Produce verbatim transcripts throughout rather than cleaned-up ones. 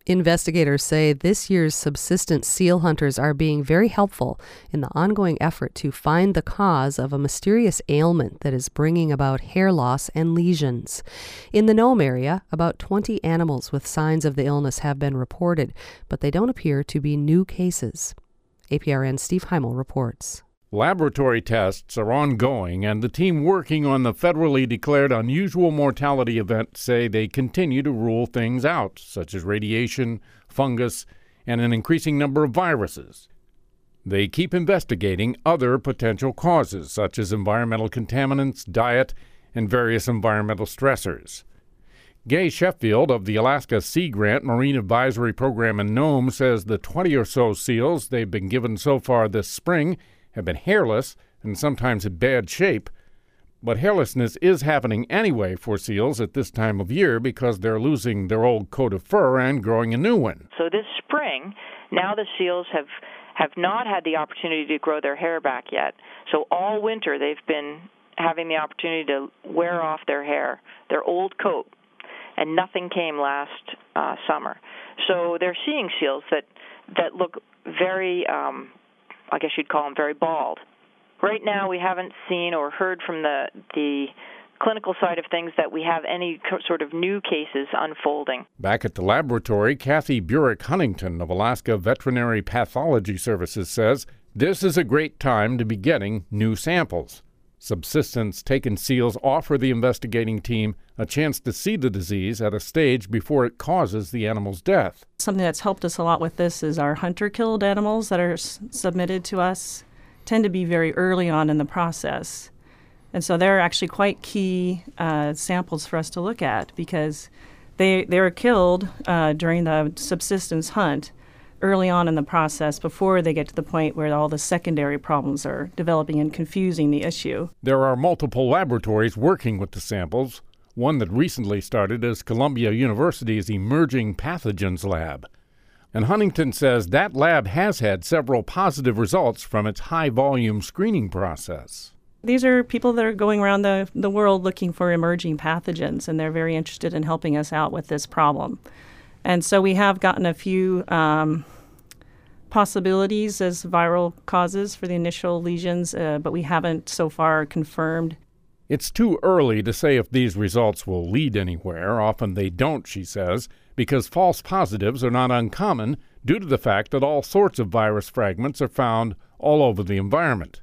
Investigators say this year's subsistence seal hunters are being very helpful in the ongoing effort to find the cause of a mysterious ailment that is bringing about hair loss and lesions. In the Nome area, about twenty animals with signs of the illness have been reported, but they don't appear to be new cases. A P R N's Steve Heimel reports. Laboratory tests are ongoing, and the team working on the federally declared unusual mortality event say they continue to rule things out, such as radiation, fungus, and an increasing number of viruses. They keep investigating other potential causes, such as environmental contaminants, diet, and various environmental stressors. Gay Sheffield of the Alaska Sea Grant Marine Advisory Program in Nome says the twenty or so seals they've been given so far this spring have been hairless and sometimes in bad shape. But hairlessness is happening anyway for seals at this time of year because they're losing their old coat of fur and growing a new one. So this spring, now the seals have, have not had the opportunity to grow their hair back yet. So all winter they've been having the opportunity to wear off their hair, their old coat, and nothing came last uh, summer. So they're seeing seals that, that look very... Um, I guess you'd call them very bald. Right now, we haven't seen or heard from the the clinical side of things that we have any sort of new cases unfolding. Back at the laboratory, Kathy Burek Huntington of Alaska Veterinary Pathology Services says this is a great time to be getting new samples. Subsistence-taken seals offer the investigating team a chance to see the disease at a stage before it causes the animal's death. Something that's helped us a lot with this is our hunter-killed animals that are s- submitted to us tend to be very early on in the process. And so they're actually quite key uh, samples for us to look at because they, they were killed uh, during the subsistence hunt early on in the process before they get to the point where all the secondary problems are developing and confusing the issue. There are multiple laboratories working with the samples. One that recently started is Columbia University's Emerging Pathogens Lab. And Huntington says that lab has had several positive results from its high-volume screening process. These are people that are going around the, the world looking for emerging pathogens, and they're very interested in helping us out with this problem. And so we have gotten a few um, possibilities as viral causes for the initial lesions, uh, but we haven't so far confirmed. It's too early to say if these results will lead anywhere. Often they don't, she says, because false positives are not uncommon due to the fact that all sorts of virus fragments are found all over the environment.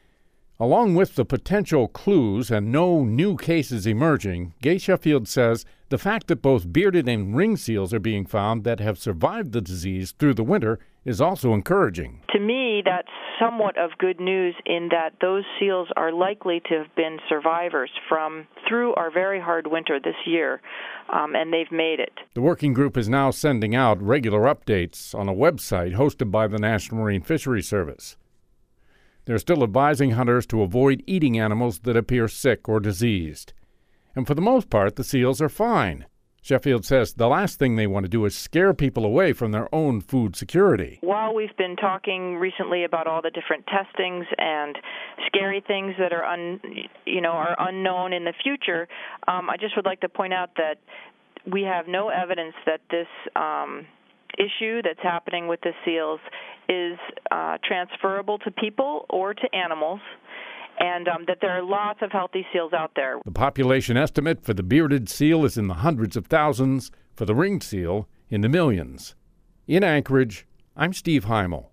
Along with the potential clues and no new cases emerging, Gay Sheffield says the fact that both bearded and ring seals are being found that have survived the disease through the winter is also encouraging. To me, that's somewhat of good news in that those seals are likely to have been survivors from through our very hard winter this year, um, and they've made it. The working group is now sending out regular updates on a website hosted by the National Marine Fisheries Service. They're still advising hunters to avoid eating animals that appear sick or diseased. And for the most part, the seals are fine. Sheffield says the last thing they want to do is scare people away from their own food security. While we've been talking recently about all the different testings and scary things that are un, you know, are unknown in the future, um, I just would like to point out that we have no evidence that this um, issue that's happening with the seals is uh, transferable to people or to animals, and um, that there are lots of healthy seals out there. The population estimate for the bearded seal is in the hundreds of thousands, for the ringed seal in the millions. In Anchorage, I'm Steve Heimel.